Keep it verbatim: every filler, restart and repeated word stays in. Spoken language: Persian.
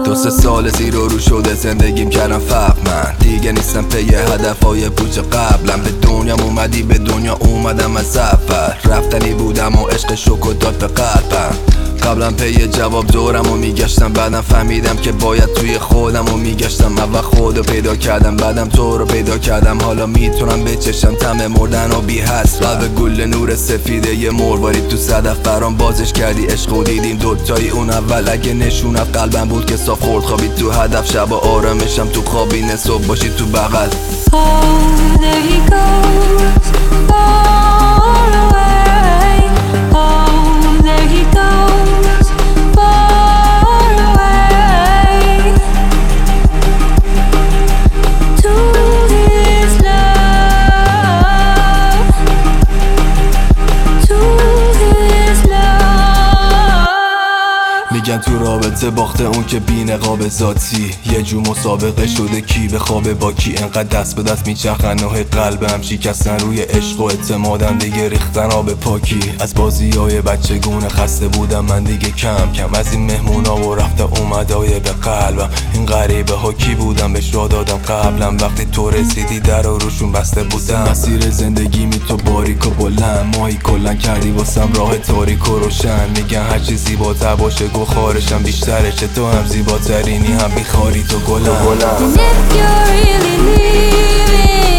دو سه سال زیر و رو شده زندگیم کردم فرق من دیگه نیستم پی هدفهای پوچ قبلم به دنیام اومدی به دنیا اومدم از سفر رفتنی بودم و عشق شوکو داد به قلبم قبلا پی جواب دورم و میگشتم بعدم فهمیدم که باید توی خودم و میگشتم اول خودو پیدا کردم بعدم تو رو پیدا کردم حالا میتونم بچشم طعم مردن و بی حس قلب گل نور سفیده یه مروارید تو صدف برام بازش کردی عشق و دیدیم دوتایی اون اول اگه نشونت قلبم بود که صاف خورد خوابید تو هدف شب و آرامشم تو خوابینه صبح باشی تو بغل Oh, there he goes, far away. Oh, there he goes, far away. To his love, to his love. میگن تو رابطه باخته اون که بی نقاب ذاتی یه جو مسابقه شده کی به خواب با کی انقدر دست به دست میچرخن نه قلبم شکستن روی عشق و اعتمادم دیگه ریختن آب پاکی از بازی های بچگونه خسته بودم من دیگه کم کم از این مهمونا و رفته اومدای به قلبم این غریبه ها کی بودم بهش را دادم قبلم وقتی تو رسیدی در و روشون بسته بودم مسیر زندگی می تو باریک و بلند ماهی کلن کردی واسم راه تاریک و روشن میگن هرچی زیباتر باشه گو خارشم بیشتره چه تو هم زیباترینی هم بیخاری تو گلم And if you're really leaving